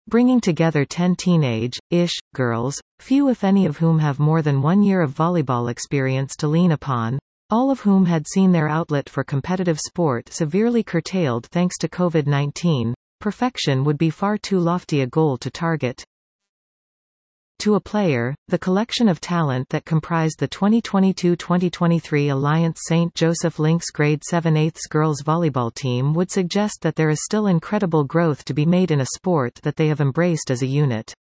bringing together 10 teenage-ish girls, few if any of whom have more than 1 year of volleyball experience to lean upon, all of whom had seen their outlet for competitive sport severely curtailed thanks to COVID-19. Perfection would be far too lofty a goal to target. To a player, the collection of talent that comprised the 2022-2023 Alliance St. Joseph Lynx Grade 7/8 girls volleyball team would suggest that there is still incredible growth to be made in a sport that they have embraced as a unit.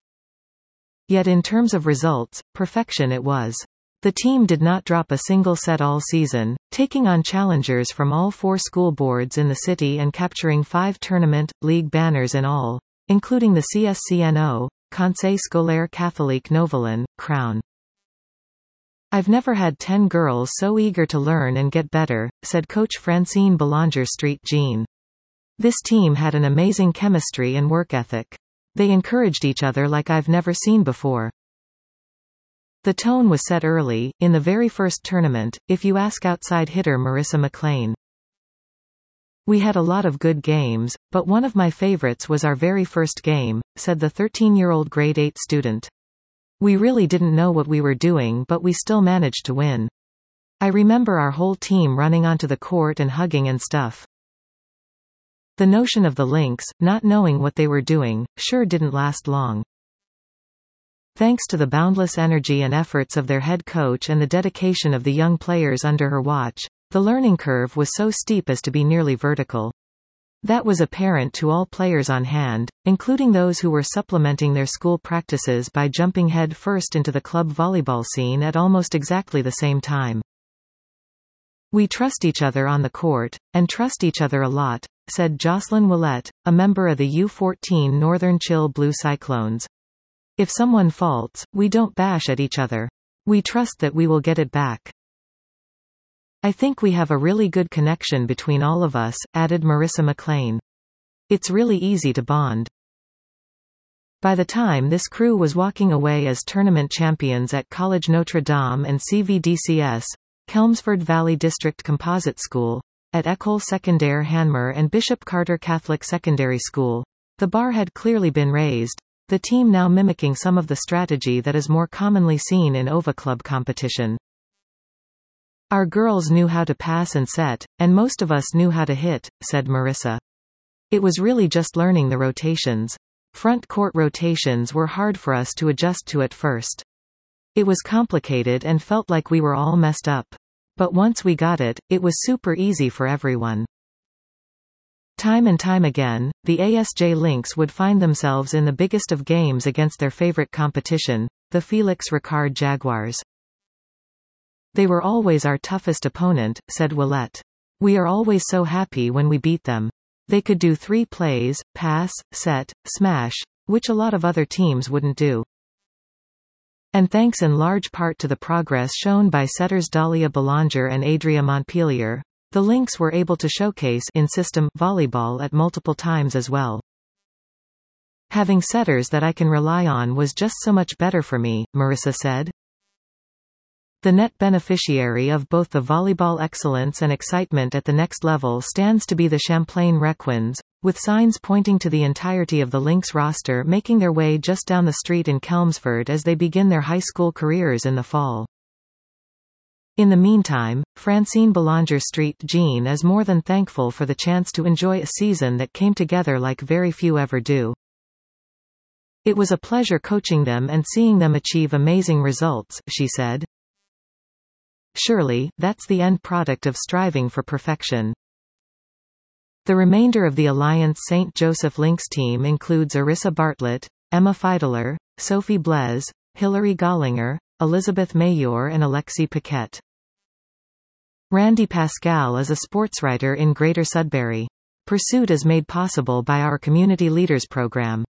Yet in terms of results, perfection it was. The team did not drop a single set all season, taking on challengers from all 4 school boards in the city and capturing 5 tournament, league banners in all, including the CSCNO, Conseil Scolaire Catholique Novelin, crown. "I've never had 10 girls so eager to learn and get better," said coach Francine Belanger Street Jean. "This team had an amazing chemistry and work ethic. They encouraged each other like I've never seen before." The tone was set early, in the very first tournament, if you ask outside hitter Marissa McLean. "We had a lot of good games, but one of my favorites was our very first game," said the 13-year-old grade 8 student. "We really didn't know what we were doing but we still managed to win. I remember our whole team running onto the court and hugging and stuff." The notion of the Lynx, not knowing what they were doing, sure didn't last long. Thanks to the boundless energy and efforts of their head coach and the dedication of the young players under her watch, the learning curve was so steep as to be nearly vertical. That was apparent to all players on hand, including those who were supplementing their school practices by jumping head first into the club volleyball scene at almost exactly the same time. "We trust each other on the court, and trust each other a lot," said Jocelyn Willett, a member of the U14 Northern Chill Blue Cyclones. "If someone faults, we don't bash at each other. We trust that we will get it back. I think we have a really good connection between all of us," added Marissa McLean. "It's really easy to bond." By the time this crew was walking away as tournament champions at College Notre Dame and CVDCS, Chelmsford Valley District Composite School, at École Secondaire Hanmer and Bishop Carter Catholic Secondary School, the bar had clearly been raised, the team now mimicking some of the strategy that is more commonly seen in OVA club competition. "Our girls knew how to pass and set, and most of us knew how to hit," said Marissa. "It was really just learning the rotations. Front court rotations were hard for us to adjust to at first. It was complicated and felt like we were all messed up. But once we got it, it was super easy for everyone." Time and time again, the ASJ Lynx would find themselves in the biggest of games against their favorite competition, the Felix Ricard Jaguars. "They were always our toughest opponent," said Willett. "We are always so happy when we beat them. They could do 3 plays, pass, set, smash, which a lot of other teams wouldn't do." And thanks in large part to the progress shown by setters Dahlia Belanger and Adria Montpelier, the Lynx were able to showcase in-system volleyball at multiple times as well. "Having setters that I can rely on was just so much better for me," Marissa said. The net beneficiary of both the volleyball excellence and excitement at the next level stands to be the Champlain Requins, with signs pointing to the entirety of the Lynx roster making their way just down the street in Chelmsford as they begin their high school careers in the fall. In the meantime, Francine Belanger Street Jean is more than thankful for the chance to enjoy a season that came together like very few ever do. "It was a pleasure coaching them and seeing them achieve amazing results," she said. Surely, that's the end product of striving for perfection. The remainder of the Alliance St. Joseph Lynx team includes Arissa Bartlett, Emma Feidler, Sophie Blaise, Hilary Gollinger, Elizabeth Mayor and Alexi Paquette. Randy Pascal is a sportswriter in Greater Sudbury. Pursuit is made possible by our Community Leaders Program.